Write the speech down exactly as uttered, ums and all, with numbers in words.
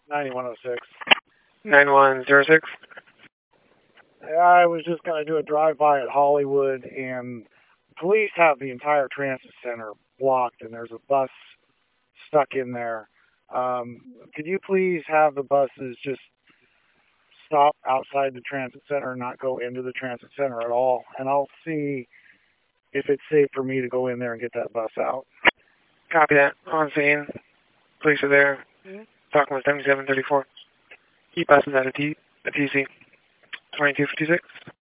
ninety-one oh six. nine one zero six. I was just going to do a drive-by at Hollywood, and police have the entire transit center blocked, and there's a bus stuck in there. Um, could you please have the buses just stop outside the transit center and not go into the transit center at all? And I'll see if it's safe for me to go in there and get that bus out. Copy that. On scene. Police are there. Mm-hmm. Talking with seventy-seven thirty-four. Keep buses at a T, a T C. twenty-two fifty-six.